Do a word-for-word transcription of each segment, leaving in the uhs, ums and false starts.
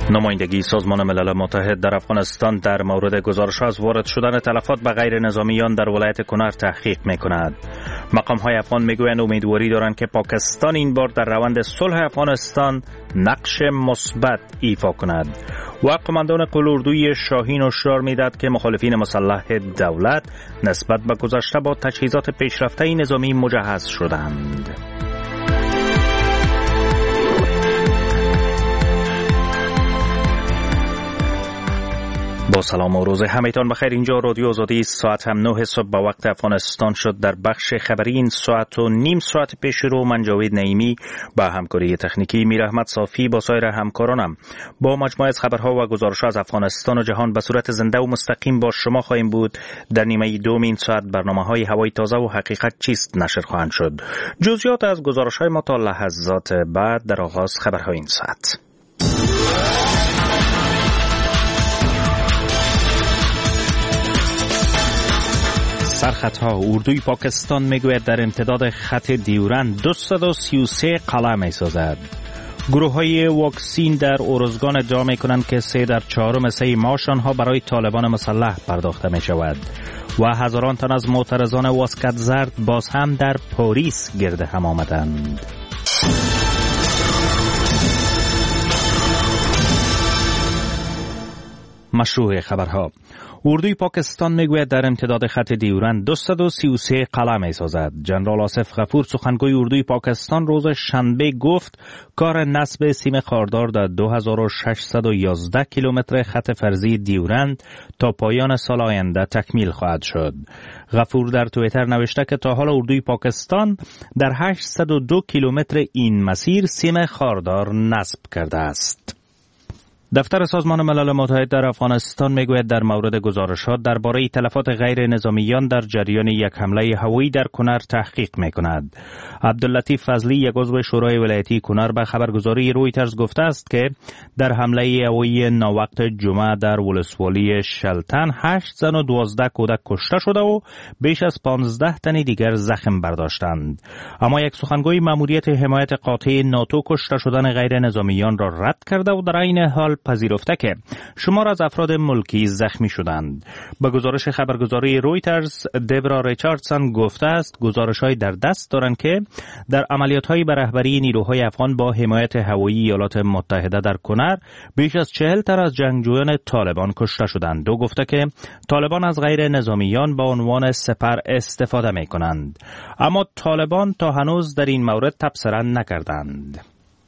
نمایندگی سازمان ملل متحد در افغانستان در مورد گزارش از وارد شدن تلفات به غیر نظامیان در ولایت کنر تحقیق می کند. مقام های افغان می گویند امیدواری دارند که پاکستان این بار در روند صلح افغانستان نقش مثبت ایفا کند. و قماندان قلوردوی شاهین هشدار می‌دهد که مخالفین مسلح دولت نسبت به گذشته با تجهیزات پیشرفته نظامی مجهز شدند. با سلام و روز همه‌تان بخیر. اینجا رادیو آزادی، ساعت هم نه صبح به وقت افغانستان شد. در بخش خبری این ساعت و نیم ساعت پیش رو من جاوید نعیمی با همکاری تکنیکی میر احمد صافی با سایر همکارانم با مجموعه از خبرها و گزارش‌ها از افغانستان و جهان به صورت زنده و مستقیم با شما خواهیم بود. در نیمه دوم این ساعت برنامه‌های هوای تازه و حقیقت چیست نشر خواهند شد. جزئیات از گزارش‌های ما تا لحظات بعد در آغاز خبرهای این ساعت. سرخطها. اردوی پاکستان میگوید در امتداد خط دیورند دویست و سی و سه قلعه میسازد. گروه های واکسین در ارزگان ادعا میکنند که سه در چهارم سه معاش آنها برای طالبان مسلح پرداخته می شود و هزاران تن از معترضان واسکت زرد باز هم در پاریس گرد هم آمدند. مشروع خبرها. اردوی پاکستان میگوید در امتداد خط دیورند دویست و سی و سه قلعه میسازد. جنرال آصف غفور سخنگوی اردوی پاکستان روز شنبه گفت کار نصب سیم خاردار در دو هزار و ششصد و یازده کیلومتر خط فرضی دیورند تا پایان سال آینده تکمیل خواهد شد. غفور در توییتر نوشته که تا حال اردوی پاکستان در هشتصد و دو کیلومتر این مسیر سیم خاردار نصب کرده است. دفتر سازمان ملل متحد در افغانستان میگوید در مورد گزارشات درباره تلفات غیر نظامیان در جریان یک حمله هوایی در کنر تحقیق میکند. عبداللطیف فضلی، یک عضو شورای ولایتی کنر، به خبرگزاری رویترز گفته است که در حمله هوایی ناوقت جمعه در ولسوالی شلتن هشت زن و دوازده کودک کشته شده و بیش از پانزده تن دیگر زخم برداشتند. اما یک سخنگوی ماموریت حمایت قاطع ناتو کشته شدن غیر نظامیان را رد کرده و در این حال پذیرفته که شمار از افراد ملکی زخمی شدند. به گزارش خبرگزاری رویترز، دیبرا ریچاردسون گفته است گزارش‌های در دست دارند که در عملیات‌های به رهبری نیروهای افغان با حمایت هوایی ایالات متحده در کنر بیش از چهل تن از جنگجویان طالبان کشته شدند. و گفته که طالبان از غیر نظامیان با عنوان سپر استفاده می‌کنند. اما طالبان تا هنوز در این مورد تبصره نکردند.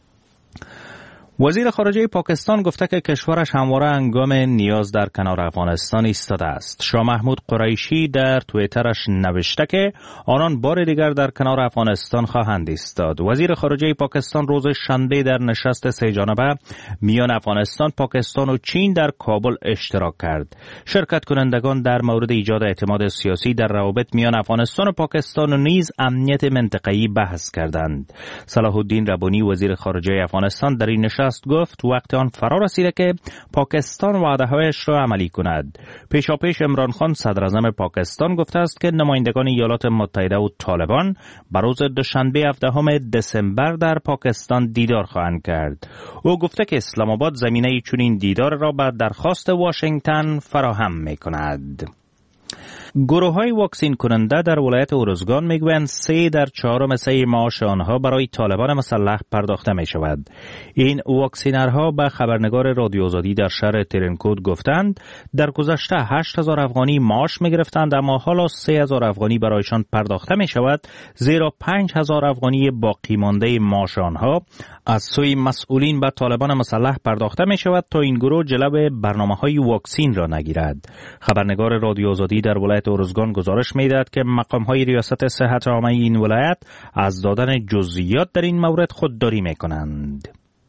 وزیر خارجه پاکستان گفته که کشورش همواره هنگام نیاز در کنار افغانستان ایستاده است. شاه محمود قریشی در توییترش نوشته که آنان بار دیگر در کنار افغانستان خواهند ایستاد. وزیر خارجه پاکستان روز شنبه در نشست سه جانبه میان افغانستان، پاکستان و چین در کابل اشتراک کرد. شرکت کنندگان در مورد ایجاد اعتماد سیاسی در روابط میان افغانستان و پاکستان و نیز امنیت منطقه‌ای بحث کردند. صلاح الدین ربانی، وزیر خارجه افغانستان، در این نشست گفت وقت آن فرا رسیده که پاکستان وعده‌هایش را عملی کند. پیشاپیش عمران خان، صدر اعظم پاکستان، گفته است که نمایندگان ایالات متحده و طالبان بر روز دوشنبه هفدهم دسامبر در پاکستان دیدار خواهند کرد. او گفته که اسلام آباد زمینه چنین دیدار را بر درخواست واشنگتن فراهم می‌کند. گروه های واکسین کننده در ولایت ارزگان میگویند سه در چهارم سه معاش آنها برای طالبان مسلح پرداخته می شود. این واکسینرها به خبرنگار رادیو آزادی در شهر ترنکود گفتند در گذشته هشت هزار افغانی معاش می گرفتند، اما حالا سه هزار افغانی برایشان پرداخته می شود، زیرا پنج هزار افغانی باقی مانده معاش آنها از سوی مسئولین به طالبان مسلح پرداخته می شود تا این گروه جلو برنامه های واکسین را نگیرد. خبرنگار رادیو آزادی در ولایت ارزگان گزارش می‌دهد که مقام های ریاست صحت عامه این ولایت از دادن جزئیات در این مورد خودداری می‌کنند.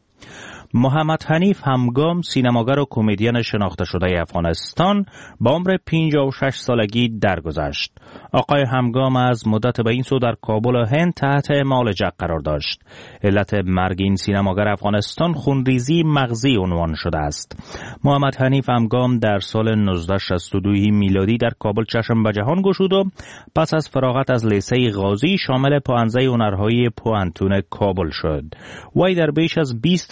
محمد حنیف همگام، سینماگر و کمدین شناخته شده افغانستان، با عمر پنجاه و شش سالگی درگذشت. آقای همگام از مدت به این سو در کابل و هند تحت معالجه قرار داشت. علت مرگ این سینماگر افغانستان خونریزی مغزی عنوان شده است. محمد حنیف همگام در سال نوزده شصت و دو میلادی در کابل چشم به جهان گشود و پس از فراغت از لیسه غازی شامل پوانزه هنرهای پوانتون کابل شد. وی در بیش از بیست فیلم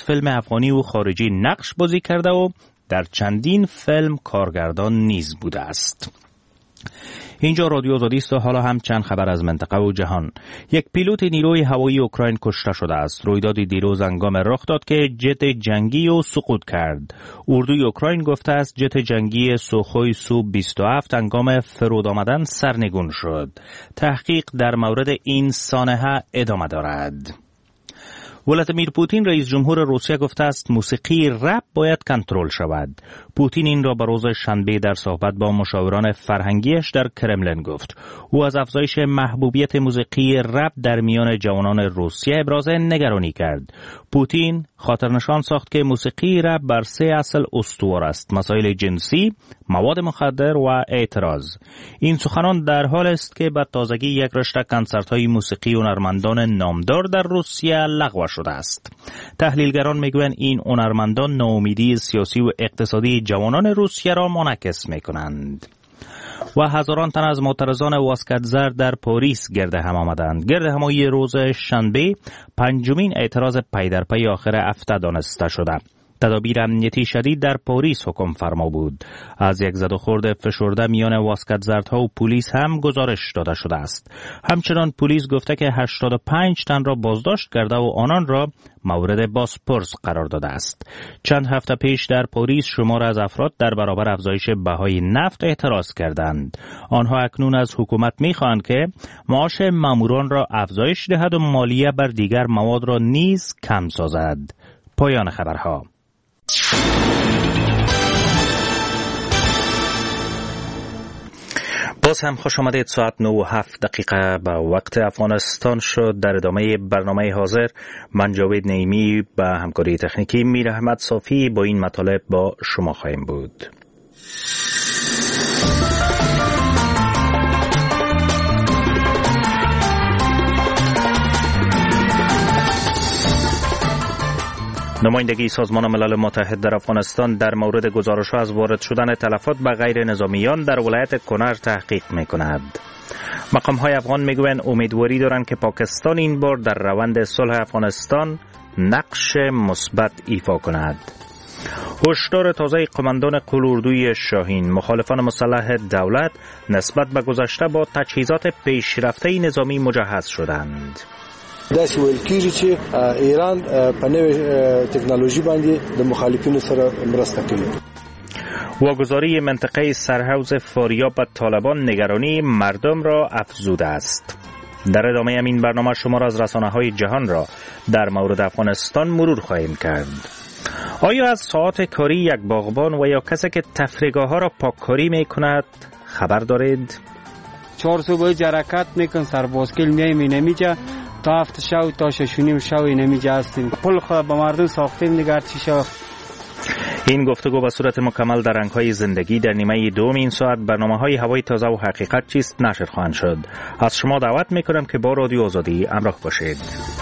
افغانی و خارجی نقش بازی کرده و در چندین فیلم کارگردان نیز بوده است. اینجا رادیو آزادی است و حالا هم چند خبر از منطقه و جهان. یک پیلوت نیروی هوایی اوکراین کشته شده است. رویدادی دیروز هنگام رخ داد که جت جنگی او سقوط کرد. اردوی اوکراین گفته است جت جنگی سوخوی سو بیست و هفت هنگام فرود آمدن سرنگون شد. تحقیق در مورد این سانحه ادامه دارد. ولادیمیر پوتین رئیس جمهور روسیه گفته است موسیقی رپ باید کنترل شود. پوتین این را به روز شنبه در صحبت با مشاوران فرهنگیش در کرملین گفت. او از افزایش محبوبیت موسیقی رپ در میان جوانان روسیه ابراز نگرانی کرد. پوتین خاطرنشان ساخت که موسیقی رپ بر سه اصل استوار است: مسائل جنسی، مواد مخدر و اعتراض. این سخنان در حال است که به تازگی یک رشته کنسرت‌های موسیقی هنرمندان نامدار در روسیه لغو شده است. تحلیلگران میگویند این هنرمندان ناامیدی سیاسی و اقتصادی جوانان روسیه را منعکس میکنند. و هزاران تن از معترضان واسکتزر در پاریس گرد هم آمدند. گرد همایی روز شنبه پنجمین اعتراض پی در پی آخر هفته دانسته شده. تدابیر امنیتی شدید در پاریس حکم فرما بود. از یک زد و خورد فشرده میان واسکتزردها و پلیس هم گزارش داده شده است. همچنان پلیس گفته که هشتاد و پنج تن را بازداشت کرده و آنان را مورد بازپرس قرار داده است. چند هفته پیش در پاریس شمار از افراد در برابر افزایش بهای نفت اعتراض کردند. آنها اکنون از حکومت می‌خواهند که معاش ماموران را افزایش دهد و مالیه بر دیگر مواد را نیز کم سازد. پایان خبرها. باز هم خوش آمدید. ساعت نه و هفت دقیقه به وقت افغانستان شد. در ادامه برنامه حاضر من جاوید نعیمی به همکاری تکنیکی میر احمد صافی با این مطالب با شما خواهیم بود. نمایندگی سازمان ملل متحد در افغانستان در مورد گزارش‌ها از وارد شدن تلفات به غیر نظامیان در ولایت کنر تحقیق می‌کند. مقام‌های افغان می‌گویند امیدواری دارند که پاکستان این بار در روند صلح افغانستان نقش مثبت ایفا کند. هشدار تازه قماندان قلوردوی شاهین: مخالفان مسلح دولت نسبت به گذشته با تجهیزات پیشرفته نظامی مجهز شدند. داسې ویل کېږي چې ایران په نوې تکنولوژي باندې د مخالفینو سره مرسته کوي. واگذاری منطقه سرحوض فاریاب به طالبان نگرانی مردم را افزوده است. در ادامه همین برنامه شما را از رسانه‌های جهان را در مورد افغانستان مرور خواهیم کرد. آیا از ساعات کاری یک باغبان و یا کسی که تفریحگاه‌ها را پاککاری می‌کند خبر دارید؟ چهار صبح حرکت می‌کنم، سر باسکل میایم نمیجا تا هفت شو تا شش و نیم شو نمیجا هستیم. پل خود به مردم ساختیم نگار چی شو. این گفتگو به صورت مکمل در رنگ‌های زندگی در نیمه دوم این ساعت برنامه‌های هوای تازه و حقیقت چیست نشر خواهند شد. از شما دعوت می‌کنم که با رادیو آزادی همراه باشید.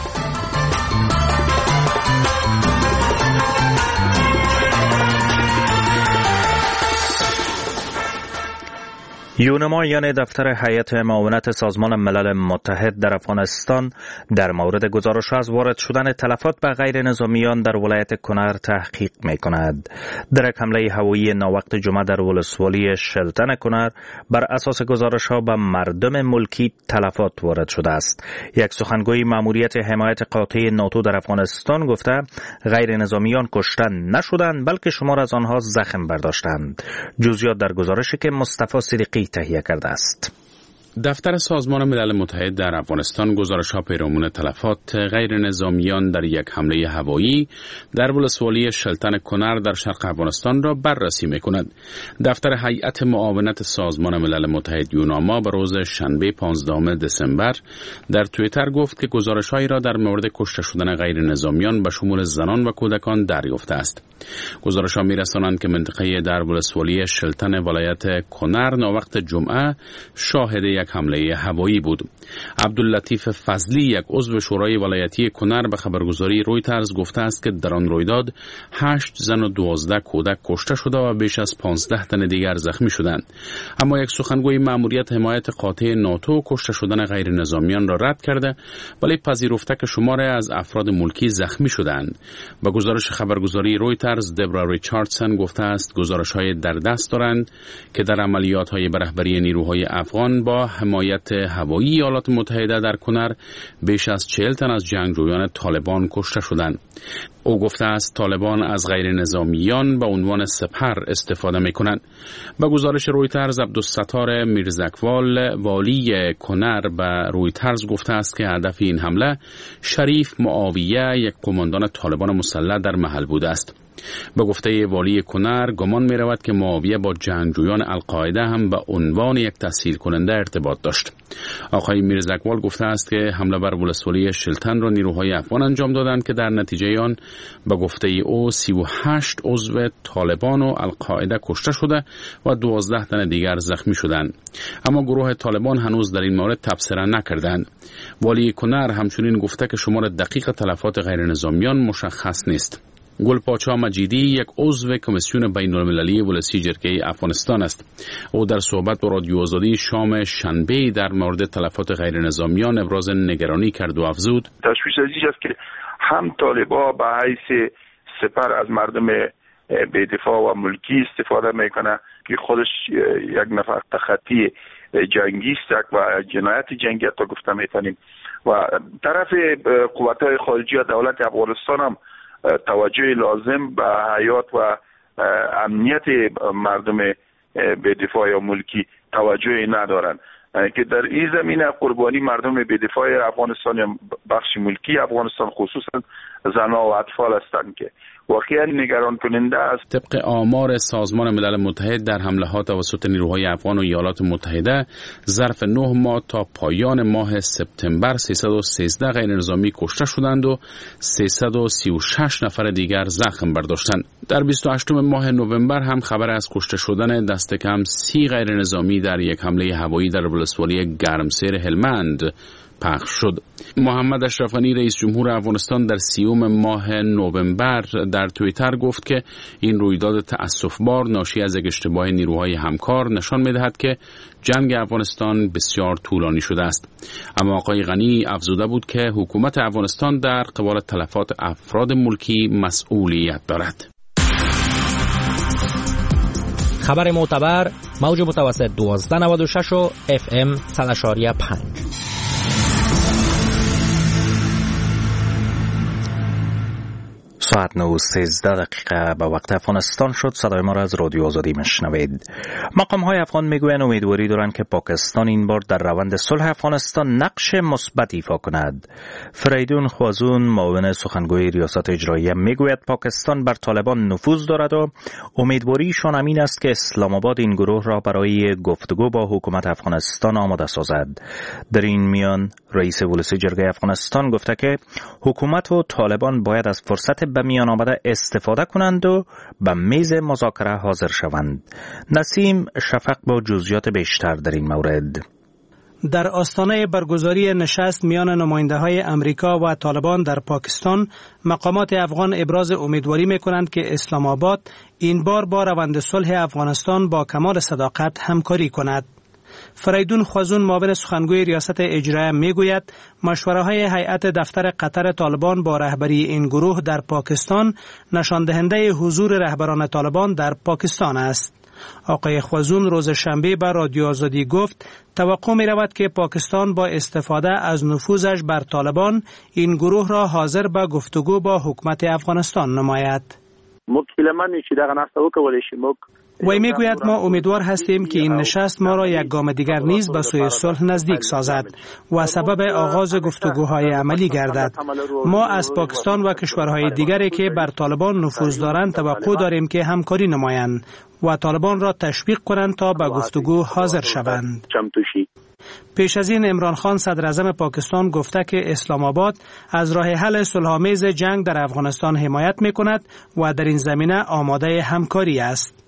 یونما یعنی دفتر هیئت معاونت سازمان ملل متحد در افغانستان در مورد گزارش از وارد شدن تلفات به غیر نظامیان در ولایت کنر تحقیق می کند. در یک حمله هوایی ناوقت جمعه در ولسوالی شلتن کنر بر اساس گزارش ها به مردم ملکی تلفات وارد شده است. یک سخنگوی ماموریت حمایت قاطع ناتو در افغانستان گفته غیر نظامیان کشته نشدند بلکه شمار از آنها زخم برداشتند. جزئیات در گزارشی که مصطفی صدیقی تهیه کرده است. دفتر سازمان ملل متحد در افغانستان گزارش‌ها پیرامون تلفات غیر نظامیان در یک حمله هوایی در ولسوالی شلتن کنر در شرق افغانستان را بررسی می‌کند. دفتر هیئت معاونت سازمان ملل متحد یوناما به روز شنبه پانزدهم دسامبر در توییتر گفت که گزارش‌هایی را در مورد کشته شدن غیر نظامیان به شمول زنان و کودکان دریافته است. گزارش‌ها می‌رسانند که منطقه در ولسوالی شلتن ولایت کنر ناوقت جمعه شاهد یک حمله هوایی بود. عبداللطیف فضلی، یک عضو شورای ولایتی کنر، به خبرگزاری رویترز گفته است که در آن رویداد هشت زن و دوازده کودک کشته شده و بیش از پانزده تن دیگر زخمی شدند. اما یک سخنگوی مأموریت حمایت قاطع ناتو کشته شدن غیر نظامیان را رد کرده، ولی پذیرفته که شمار از افراد ملکی زخمی شدند. با گزارش خبرگزاری رویترز، دبرا ریچاردسن گفته است گزارش‌های در دست دارند که در عملیات‌های به رهبری نیروهای افغان با حمایت هوایی ایالات متحده در کنر بیش از چهل تن از جنگجویان طالبان کشته شدند. او گفته است طالبان از غیر نظامیان به عنوان سپر استفاده می‌کنند. با گزارش رویترز، عبدالستار میرزکوال، والی کنر، به رویترز گفته است که هدف این حمله شریف معاویه، یک قماندان طالبان مسلح در محل بوده است. به گفته والی کنر، گمان می رود که معاویه با جنگجویان القاعده هم به عنوان یک تسهیل کننده ارتباط داشت. آقای میرزکوال گفته است که حمله بر ولسوالی شلتن را نیروهای افغان انجام دادند که در نتیجه آن به گفته او سی و هشت عضو طالبان و القاعده کشته شده و دوازده تن دیگر زخمی شدند. اما گروه طالبان هنوز در این مورد تبصره نکردند. والی کنر همچنین گفته که شمار دقیق تلفات غیر نظامیان مشخص نیست. گلپاچا مجیدی، یک عضو کمیسیون بین المللی ولسی جرگه افغانستان است. او در صحبت با رادیو آزادی شام شنبه در مورد تلفات غیر نظامیان ابراز نگرانی کرد و افزود: تشویش از این است که هم طالبا به حیث سپر از مردم به دفاع و ملکی استفاده میکنه که خودش یک نفر تخطی جنگی است و جنایت جنگی تا گفته میتونیم، و طرف قوت‌های خارجی و دولت افغانستان هم توجه لازم به حیات و امنیت مردم به دفاع یا ملکی توجه ندارن که در این زمینه قربانی مردم به دفاع افغانستان یا بخش ملکی افغانستان خصوصا زنان و اطفال هستند که واقعا نگران کننده است. طبق آمار سازمان ملل متحد، در حملات توسط نیروهای افغان و ایالات متحده ظرف نه ماه تا پایان ماه سپتامبر سیصد و سیزده غیر نظامی کشته شدند و سیصد و سی و شش نفر دیگر زخم برداشتند. در بیست و هشتم ماه نوامبر هم خبر از کشته شدن دست کم سی غیر نظامی در یک حمله هوایی در ولسوالی گرمسیر هلمند پخش شد. محمد اشرف غنی، رئیس جمهور افغانستان، در سیوم ماه نوامبر در توییتر گفت که این رویداد تأسف‌بار ناشی از یک اشتباه نیروهای همکار نشان می‌دهد که جنگ افغانستان بسیار طولانی شده است. اما آقای غنی افزوده بود که حکومت افغانستان در قبال تلفات افراد ملکی مسئولیت دارد. خبر معتبر، موج متوسط دوازده نود و شش و اف ام صد و پنج. ساعت نه و سیزده دقیقه به وقت افغانستان شد. صدای ما را از رادیو آزادی میشنوید. مقام های افغان میگویند امیدواری دارند که پاکستان این بار در روند صلح افغانستان نقش مثبت ایفا کند. فریدون خوازون، معاون سخنگوی ریاست اجراییه، میگوید پاکستان بر طالبان نفوذ دارد و امیدواریشان امین است که اسلام آباد این گروه را برای گفتگو با حکومت افغانستان آماده سازد. در این میان رئیس ولسی جرگه افغانستان گفته که حکومت و طالبان باید از فرصت به میان آمده استفاده کنند و به میز مذاکره حاضر شوند. نسیم شفق با جزئیات بیشتر در این مورد. در آستانه برگزاری نشست میان نماینده‌های امریکا و طالبان در پاکستان، مقامات افغان ابراز امیدواری می‌کنند که اسلام آباد این بار با روند صلح افغانستان با کمال صداقت همکاری کند. فریدون خوازون، معاون سخنگوی ریاست اجراییه، میگوید مشوره‌های هیئت دفتر قطر طالبان با رهبری این گروه در پاکستان نشان دهنده حضور رهبران طالبان در پاکستان است. آقای خوازون روز شنبه بر رادیو آزادی گفت توقع می رود که پاکستان با استفاده از نفوذش بر طالبان این گروه را حاضر به گفتگو با حکومت افغانستان نماید. وی میگوید ما امیدوار هستیم که این نشست ما را یک گام دیگر نیز به سوی صلح نزدیک سازد و سبب آغاز گفتگوهای عملی گردد. ما از پاکستان و کشورهای دیگری که بر طالبان نفوذ دارند توقع داریم که همکاری نمایند و طالبان را تشویق کنند تا به گفتگو حاضر شوند. پیش از این عمران خان صدر اعظم پاکستان گفته که اسلام آباد از راه حل صلح‌آمیز جنگ در افغانستان حمایت می‌کند و در این زمینه آماده همکاری است.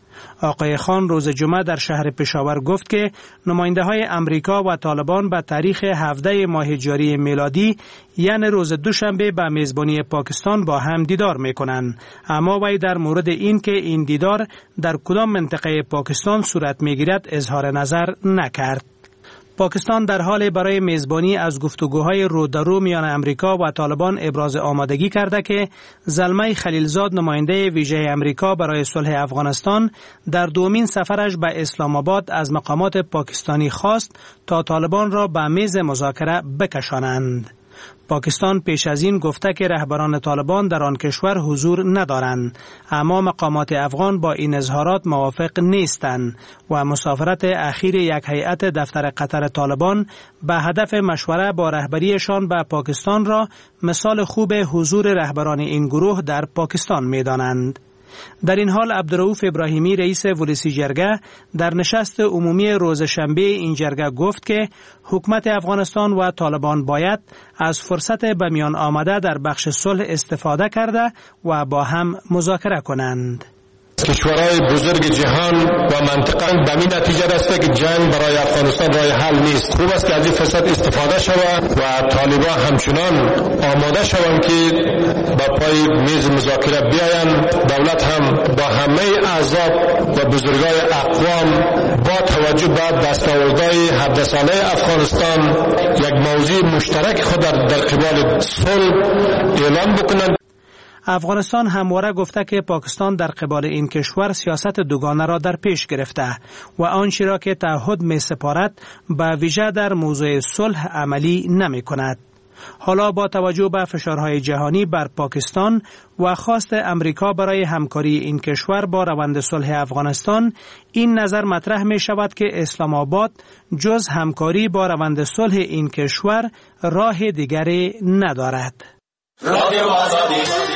آقای خان روز جمعه در شهر پشاور گفت که نماینده های امریکا و طالبان به تاریخ هفده ماه جاری میلادی یعنی روز دوشنبه به میزبانی پاکستان با هم دیدار میکنند، اما وی در مورد این که این دیدار در کدام منطقه پاکستان صورت میگیرد اظهار نظر نکرد. پاکستان در حال برای میزبانی از گفتگوهای رو در رو میان امریکا و طالبان ابراز آمادگی کرده که زلمه خلیلزاد نماینده ویژه امریکا برای صلح افغانستان در دومین سفرش به اسلام آباد از مقامات پاکستانی خواست تا طالبان را به میز مذاکره بکشانند. پاکستان پیش از این گفته که رهبران طالبان در آن کشور حضور ندارند، اما مقامات افغان با این اظهارات موافق نیستند و مسافرت اخیر یک هیئت دفتر قطر طالبان به هدف مشوره با رهبریشان به پاکستان را مثال خوب حضور رهبران این گروه در پاکستان می‌دانند. در این حال عبدالرؤوف ابراهیمی رئیس ولسی جرگه در نشست عمومی روز شنبه این جرگه گفت که حکومت افغانستان و طالبان باید از فرصت به میان آمده در بخش صلح استفاده کرده و با هم مذاکره کنند. کشورهای بزرگ جهان و منطقه به این نتیجه رسیده که جنگ برای افغانستان راه حل نیست. خوب است که از این فرصت استفاده شود و طالبان همچنان آماده شوند که با پای میز مذاکره بیایند. دولت هم با همه احزاب و بزرگای اقوام با توجه به دستاوردهای هفده ساله افغانستان یک موضوع مشترک خود در قبال صلح اعلام بکنند. افغانستان همواره گفته که پاکستان در قبال این کشور سیاست دوگانه را در پیش گرفته و آنچه را که تعهد می سپارد به ویژه در موضوع صلح عملی نمی کند. حالا با توجه به فشارهای جهانی بر پاکستان و خواست امریکا برای همکاری این کشور با روند صلح افغانستان، این نظر مطرح می شود که اسلام آباد جز همکاری با روند صلح این کشور راه دیگری ندارد. رادیو آزادی.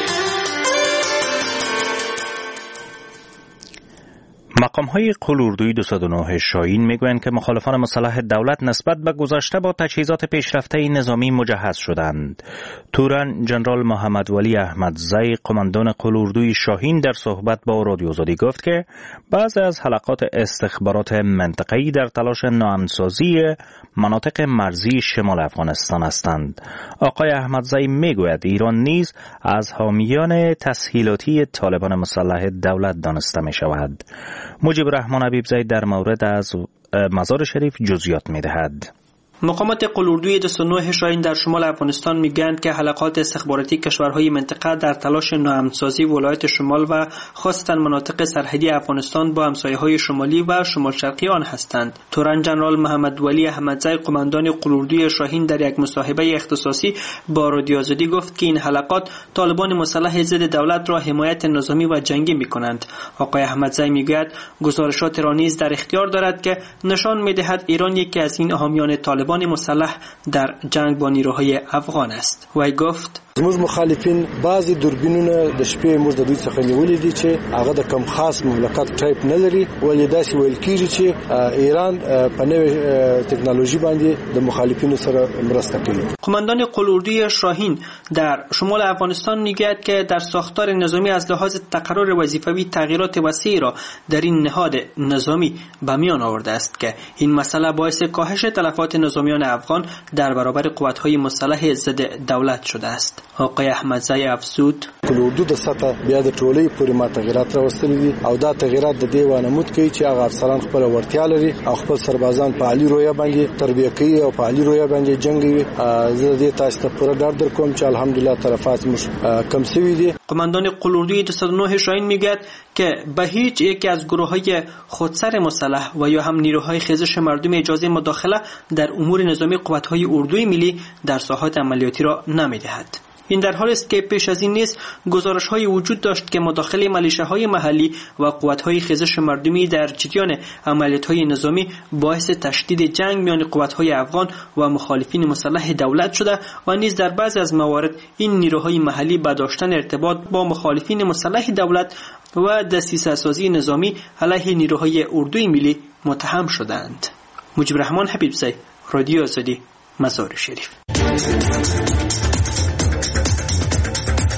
مقام‌های قلوردوی دویست و نه شاهین میگویند که مخالفان مسلح دولت نسبت به گذشته با تجهیزات پیشرفته نظامی مجهز شدند. تورن جنرال محمد ولی احمدزی قماندان قلوردوی شاهین در صحبت با رادیو آزادی گفت که بعضی از حلقات استخبارات منطقه‌ای در تلاش ناامن‌سازی مناطق مرزی شمال افغانستان هستند. آقای احمدزی میگوید ایران نیز از حامیان تسهیلاتی طالبان مسلح دولت دانسته می شود. مجیب رحمان حبیبزی در مورد از مزار شریف جزئیات می دهد. مقامات قلوردوی دویست و نه شاهین در شمال افغانستان میگویند که حلقات استخباراتی کشورهای منطقه در تلاش ناامن‌سازی ولایت شمال و خاصتا مناطق سرحدی افغانستان با همسایه‌های شمالی و شمال شرقی آن هستند. تورن جنرال محمد ولی احمدزی قماندان قلوردوی شاهین در یک مصاحبه اختصاصی با رادیو آزادی گفت که این حلقات طالبان مسلح ضد دولت را حمایت نظامی و جنگی می‌کنند. آقای احمدزی میگوید گزارشات را نیز در اختیار دارد که نشان می‌دهد ایران یکی از این حامیان طالبان مسلح در جنگ با نیروهای افغان است. وی گفت زموږ مخالفین بعضی دوربینونه د شپې موږ د دوی څخه نیولې دي چې هغه د کم خاص مملکت ټایپ نه لري، ولې داسې ویل کېږي چې ایران په نوې تکنولوژي باندې د مخالفینو سره مرسته کوي. قماندان قلوردوی شاهین در شمال افغانستان میگوید که در ساختار نظامی از لحاظ تقرر وظیفوی تغییرات وسیعی را در این نهاد نظامی به میان آورده است که این مسئله باعث کاهش تلفات نظامیان افغان در برابر قوت‌های مسلح ضد دولت شده است. آقای احمدزی افزود قلوردو د سطح بیا د ټولۍ پورې ما تغیرات راوستلي دي او دا تغیرات د دې وانمود کوي چې هغه افسران خپل ورتیا لري او خپل سربازان په عالی رویه باندې تربیه کوي او په عالی رویه باندې جنگي. زه دې تاسو ته پوره ډاډ درکوم چې الحمدلله طرفات مش کم شوي دي. قماندان قلوردوی دویست و نه شاهین میگوید که به هیچ یکی از گروه‌های خودسر مسلح و یا هم نیروهای خیزش مردم اجازه مداخله در امور نظامی قوت‌های اردوی ملی در ساحات عملیاتی را نمی‌دهد. این در حالی است که پیش از این نیز گزارش‌های وجود داشت که مداخله ملیشه‌های محلی و قوت‌های خیزش مردمی در جریان عملیات‌های نظامی باعث تشدید جنگ میان قوت‌های افغان و مخالفین مسلح دولت شده و نیز در بعضی از موارد این نیروهای محلی با داشتن ارتباط با مخالفین مسلح دولت و دسیسه‌سازی نظامی علیه نیروهای اردوی ملی متهم شدند. مجیب رحمان حبیبزی، رادیو آزادی، مزار شریف.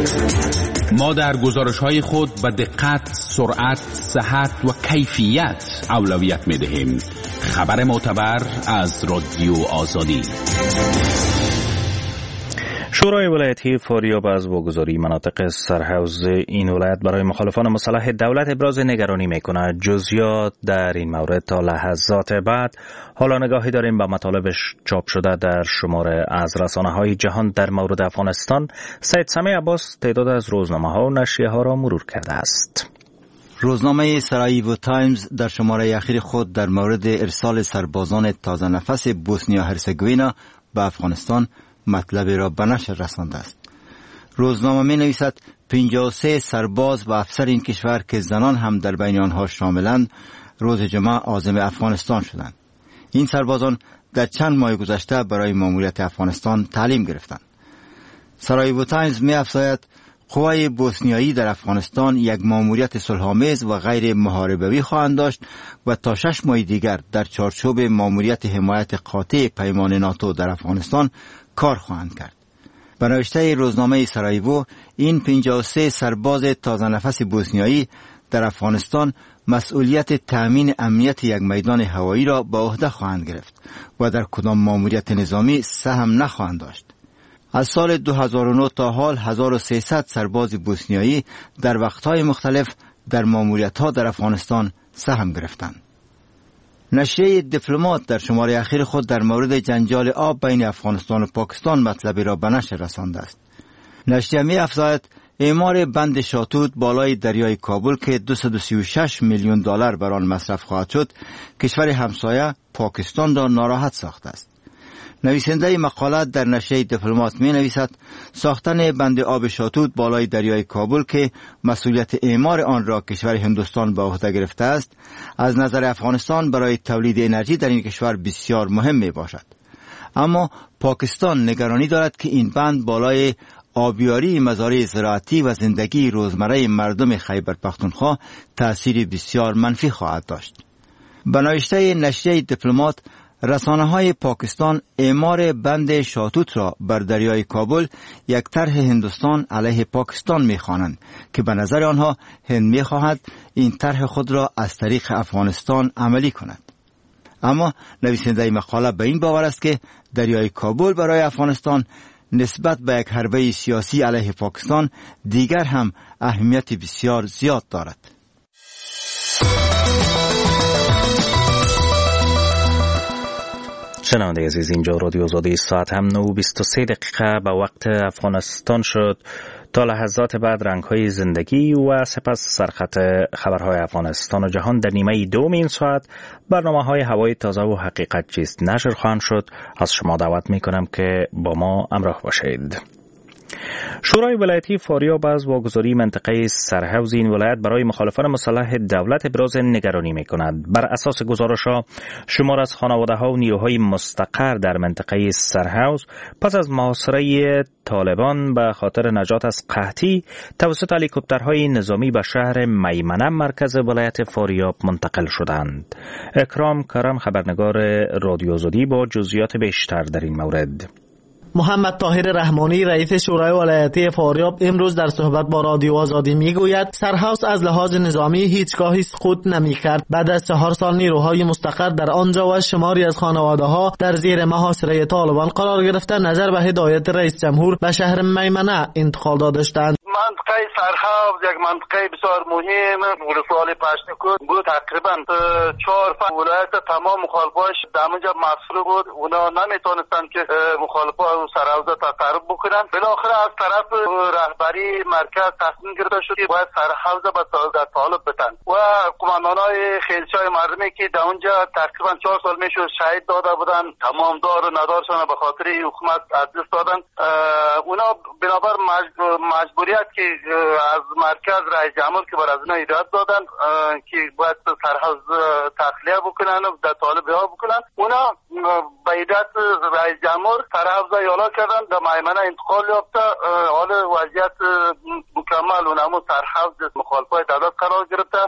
ما در گزارش‌های خود به دقت، سرعت، صحت و کیفیت اولویت می‌دهیم. خبر معتبر از رادیو آزادی. شورای ولایتی فاریاب از واگذاری مناطق سرحوض این ولایت برای مخالفان مسلح دولت ابراز نگرانی می‌کند. جزئیات در این مورد تا لحظات بعد. حالا نگاهی داریم به مطالبش چاپ شده در شماره از رسانه‌های جهان در مورد افغانستان. سید سمیع عباس تعداد از روزنامه‌ها و نشریه‌ها را مرور کرده است. روزنامه سراییو تایمز در شماره اخیر خود در مورد ارسال سربازان تازه نفس بوسنیا هرسگوینا به افغانستان مطلب را به نشر رسانده است. روزنامه می نویسد پنجاه و سه سرباز و افسر این کشور که زنان هم در بین آنها شاملند روز جمعه عازم افغانستان شدند. این سربازان در چند ماه گذشته برای ماموریت افغانستان تعلیم گرفتند. سراییو تایمز می افزاید قوای بوسنیایی در افغانستان یک ماموریت صلح‌آمیز و غیر محاربوی خواهند داشت و تا شش ماه دیگر در چارچوب ماموریت حمایت قاطع پیمان ناتو در افغانستان کار خواهند کرد. به نوشته روزنامه سراییو، این پنجاه و سه سرباز تازه نفس بوسنیایی در افغانستان مسئولیت تأمین امنیت یک میدان هوایی را به عهده خواهند گرفت و در کدام ماموریت نظامی سهم نخواهند داشت. از سال دو هزار و نه تا حال هزار و سیصد سرباز بوسنیایی در وقتهای مختلف در ماموریت‌ها در افغانستان سهم گرفتند. نشریه دیپلمات در شماره اخیر خود در مورد جنجال آب بین افغانستان و پاکستان مطلبی را به نشر رسانده است. نشریه می افزاید اعمار بند شاتوت بالای دریای کابل که دویست و سی و شش میلیون دلار بر آن مصرف خواهد شد، کشور همسایه پاکستان را ناراحت ساخته است. نویسنده مقاله در نشریه دیپلمات می نویسد ساختن بند آب شاتوت بالای دریای کابل که مسئولیت اعمار آن را کشور هندوستان به عهده گرفته است، از نظر افغانستان برای تولید انرژی در این کشور بسیار مهم می باشد. اما پاکستان نگرانی دارد که این بند بالای آبیاری مزارع زراعتی و زندگی روزمره مردم خیبر پختونخوا تأثیر بسیار منفی خواهد داشت. به نوشته نشریه دیپلمات، رسانه‌های پاکستان اعمار بند شاتوت را بر دریای کابل یک طرح هندوستان علیه پاکستان می‌خوانند که به نظر آنها هند می‌خواهد این طرح خود را از طریق افغانستان عملی کند. اما نویسنده مقاله به این باور است که دریای کابل برای افغانستان نسبت به یک حربه سیاسی علیه پاکستان دیگر هم اهمیت بسیار زیاد دارد. شنونده عزیز، اینجا رادیو آزادی، ساعت هم نه و بیست و سه دقیقه به وقت افغانستان شد. تا لحظات بعد رنگ‌های زندگی و سپس سرخط خبرهای افغانستان و جهان در نیمه دوم این ساعت برنامه‌های هوای تازه و حقیقت چیست نشر خواهند شد. از شما دعوت می‌کنم که با ما همراه باشید. شورای ولایتی فاریاب از واگذاری منطقه سرحوض این ولایت برای مخالفان مسلح دولت ابراز نگرانی می‌کند. بر اساس گزارش‌ها، شمار از خانواده‌ها و نیروهای مستقر در منطقه سرحوض پس از محاصره طالبان به خاطر نجات از قحطی توسط هلیکوپترهای نظامی به شهر میمنه مرکز ولایت فاریاب منتقل شدند. اکرام کرم، خبرنگار رادیو آزادی، با جزئیات بیشتر در این مورد. محمد طاهر رحمانی رئیس شورای ولایتی فاریاب امروز در صحبت با رادیو آزادی میگوید سرحوض از لحاظ نظامی هیچگاهی سقوط نمی‌کرد. بعد از چهار سال نیروهای مستقر در آنجا و شماری از خانواده‌ها در زیر محاصره طالبان قرار گرفته نظر به هدایت رئیس جمهور به شهر میمنه انتقال دادند. منطقه سرحوض یک منطقه بسیار مهم ولسوالی پشتکود بود. تقریبا چهار ولایت تمام مخالفاش دامنجا مفصول بود. اونا نمیتونستن که مخالفا سرحوض تقرب بکنن. بالاخره از طرف رهبری مرکز تصمیم گرفته شد که باید سرحوض به طالب بتن و قماندانای خیلچای مردمی که در اونجا تقریبا چهار سال میشد شهید داده بودن، تمام دار و ندارشان به خاطر حکومت از دست دادن. اونا بنابر مجبوریت که از مرکز رئیس جمهور که بر از اینا ایراد دادن که باید سرحوض تخلیه بکنن و در طالب رها بکنن، اونا به ایدت رئیس جمهور سرحوض یالا کردن، در میمنه انتقال یافته. حال وضعیت مکمل و نمو سرحوض مخالفای دولت قرار گرفته.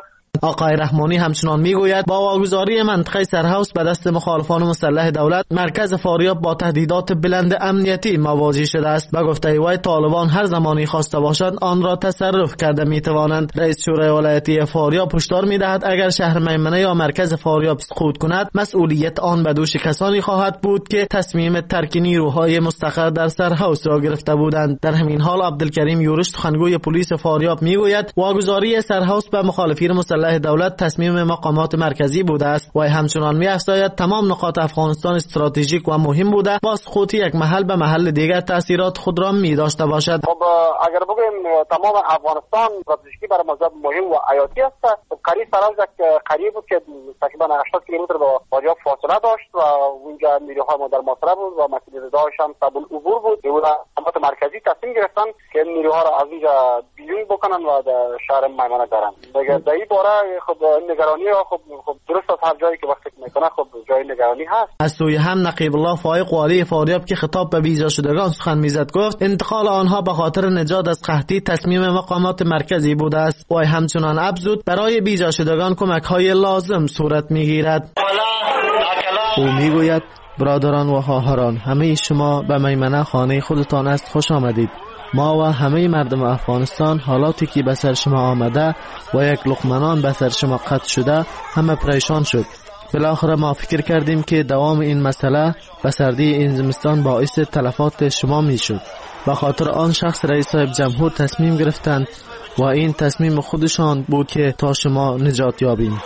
آقای رحمانی همچنان میگوید با واگذاری منطقه سرهاوس به دست مخالفان مسلح دولت، مرکز فاریاب با تهدیدات بلند امنیتی مواجه شده است. به گفته وی طالبان هر زمانی خواسته باشند آن را تصرف کرده میتوانند. رئیس شورای ولایتی فاریاب هشدار میدهد اگر شهر میمنه یا مرکز فاریاب سقوط کند، مسئولیت آن به دوش کسانی خواهد بود که تصمیم ترک نیروهای مستقر در سرهاوس را گرفته بودند. در همین حال عبدالکریم یورش سخنگوی پلیس فاریاب میگوید واگذاری سرهاوس به مخالفین مسلح دولت تصمیم مقامات مرکزی بوده است و همچنان می‌افزاید تمام نقاط افغانستان استراتژیک و مهم بوده، با سقوط یک محل به محل دیگر تاثیرات خود را می داشته باشد. خب اگر بگویم تمام افغانستان استراتژیکی برای مذهب مهم و حیاتی است. قریب سرهاوس قریب بود که تقریبا هشتاد کیلومتر با فاریاب فاصله داشت و اونجا نیروهای ما در محاصره بود و مسئله داعش هم صعب العبور بود. مقامات مرکزی تصمیم گرفتن که نیروها را از اینجا بیرون بکنن و در شهر میمنه دارن. در این باره خب نگرانی خب خب درست از هر جایی که وقت میکنه خب جای نگرانی هست. از سوی هم نقیب الله فائق والی فاریاب که خطاب به بیجا شدگان سخن میزد گفت انتقال آنها به خاطر نجات از قحطی تصمیم مقامات مرکزی بوده است و همچنان افزود برای بیجا شدگان کمک های لازم صورت میگیرد. او میگوید برادران و خواهران، همه شما به میمنه خانه خودتان است خوش آمدید. ما و همه مردم افغانستان حالاتی که به سر شما آمده و یک لقمه به سر شما قطع شده همه پریشان شد. بالاخره ما فکر کردیم که دوام این مسئله به سردی این زمستان باعث تلفات شما می شد. به خاطر آن شخص رئیس صاحب جمهور تصمیم گرفتند و این تصمیم خودشان بود که تا شما نجات یابیم.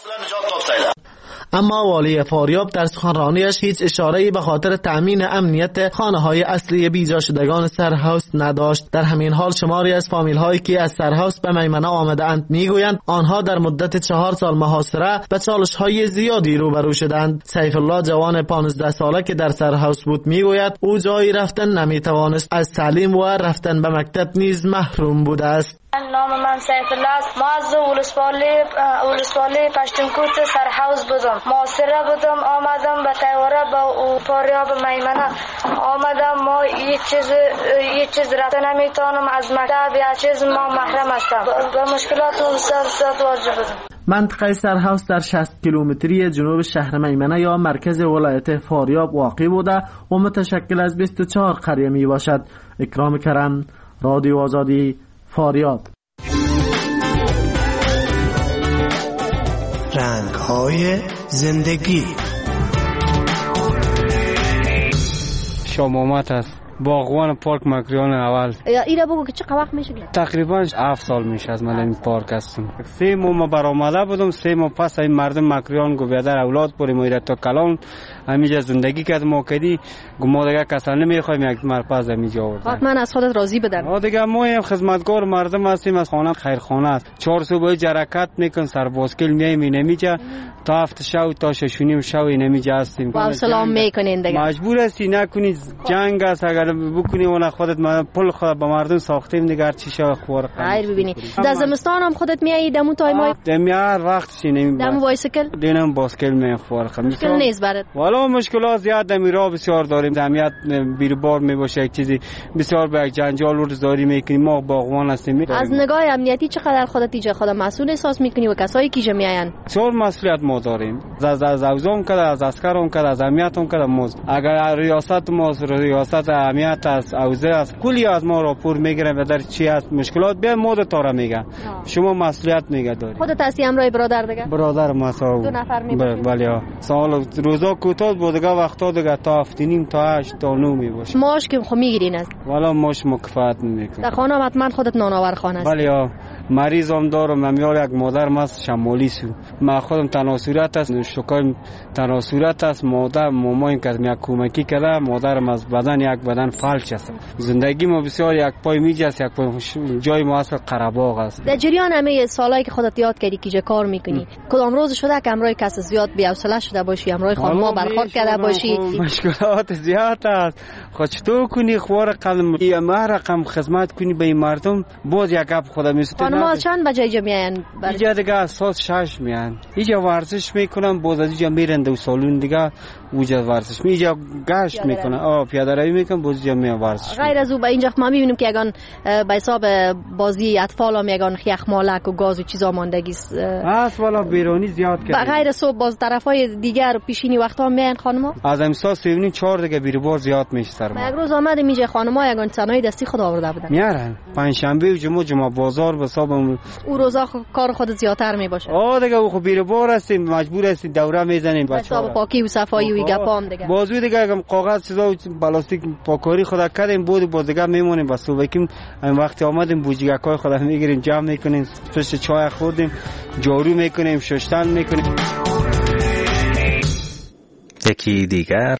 اما والی فاریاب در سخنرانیش هیچ اشاره‌ای به خاطر تأمین امنیت خانه‌های اصلی بیجا شدگان سرهاوس نداشت. در همین حال شماری از فامیل‌هایی که از سرهاوس به میمنه آمده‌اند میگویند آنها در مدت چهار سال محاصره به چالش‌های زیادی روبرو شدند. سیف الله جوان پانزده ساله که در سرهاوس بود میگوید او جایی رفتن نمیتوانست، از تعلیم و رفتن به مکتب نیز محروم بوده است. نام من سیف الله است. ما از ولسوالی ولسوالی پشتونکوت سرهاوس بودم. محاصره بودم، آمدم به تیوره با فاریاب میمنه آمدم. ما یک چیز یک چیز رفته نمیتونم، از مکتب یا چیز ما محرم هستم. به مشکلات و سخت واجه بودم. منطقه سرهاوس در شصت کیلومتری جنوب شهر میمنه یا مرکز ولایت فاریاب واقع بوده و متشکل از بیست و چهار قریه می باشد. اکرام کرم، رادیو آزادی، فاریاب. رنگ‌های زندگی. شام آمد است. باغوان پارک مکریان اول. ایره بگو که چقدر وقت میشه؟ تقریبا هفت سال میشه از من این پارک هستم. سه ماه ما برآمده بودم، سه ماه پس این مردم مکریان گو بیادر اولاد بریم ایره تا کلان همینجا زندگی کرد ما کردی. گو ما دیگه کسا نمیخوایم یک مرپز همینجا آوردن. حتما از خودت راضی بدن. ما دیگه ما هم خدمتگار مردم هستیم، از خانه خیرخانه است. چهار صبح حرکت میکن، سر باسکل میایم نمیجا تا هفت شب تا شش و نیم شب نمیجا هستیم. با سلام میکنین دیگه. مجبور هستی نکنی، جنگ است. اگر بکنی اون خودت ما پل خود به مردم ساختیم دیگه چی شو خور. خیر ببینی. در زمستان هم خودت میای دمو تایمای. دمیار وقت شینیم. دمو بایسکل. دینم باسکل می خور. مشکل نیست برات. والا مشکلات زیاد دمیرا بسیار داریم. جمعیت بیربار می باشه یک چیزی بسیار به جنجال و زاری میکنیم. ما باغوان هستیم. از نگاه امنیتی چقدر خودت ایجا خود مسئول احساس میکنی و کسایی که میاین؟ چور مسئولیت ما داریم. از از اوزام کده، از عسکرون کده، از امنیتون کده موز. اگر ریاست ما ریاست امنیت از اوزه از کلی از ما راپور میگیرن و در چی است مشکلات بیا مود تاره میگن. شما مسئولیت میگه داری. خودت هستی همراه برادر دیگه؟ برادر ما سو دو نفر میباشید. بله ها. سال روزا کوتاه بود دیگه وقتا دیگه تا هفتینیم تا هشت تا نه میباشه. ماش که خو میگیرین از؟ والا ماش مکفات نمیکنه. در خانه حتما خودت نانآور خانه است. بله ها. مریضم دارم، امیال یک مادر ماست شمالی سو. ما خودم تناسورت است، شکایم تناسورت است. مادر مامایم که یک کمکی کرده، مادرم از بدن یک بدن فلج است. زندگی ما بسیار یک پای میجه است، یک پای جای ما اصل قره‌باغ است. در جریان همه سالایی که خودت یاد کردی که کار میکنی، کدام روز شده که امروز کس زیاد بی‌حوصله شده باشی، امروز خانم ما بر برخورد کرده باشی؟ مشکلات زیاد است. خود چطور کنی خوار قلم ای رقم خدمت کنی به مردم؟ باز یک گپ خودم است. خانم‌ها چند بجه اینجا میاین؟ اینجا دیگه ساعت شش میان. اینجا ورزش میکنن، باز از اینجا میرن دو سالون دیگه اونجا ورزش می اینجا گشت میکنن. آ پیاده روی میکنن، باز اینجا میان ورزش. غیر از او به اینجا ما میبینیم که یگان به حساب بازی اطفال هم یگان یخمالک و گاز و چیزا ماندگی است. است والا بیرونی زیاد کرد. غیر از او باز طرفای دیگر پیشینی وقتا میان خانم‌ها. از امسال سیونی چهار دیگه بیروبار زیاد میشه سر ما. یک روز آمد میجه خانم‌ها یگان صنایع دستی خود آورده بودن. میارن پنج شنبه و جمعه جمعه بازار به حساب او روزا کار خود زیادتر میباشه. آ دیگه او خب بیروبار هستیم، مجبور هستیم دوره میزنیم بچه‌ها. حساب پاکی و صفایی و گپام دیگه. بازوی دیگه کاغذ چیزا و پلاستیک پاکاری خدا کردیم، بود باز دیگه میمونیم. بس وقتی این وقت آمدیم بوجیکای خدا میگیریم، جمع میکنیم، پشت چای خوردیم، جارو میکنیم، شستن میکنیم. یکی دیگر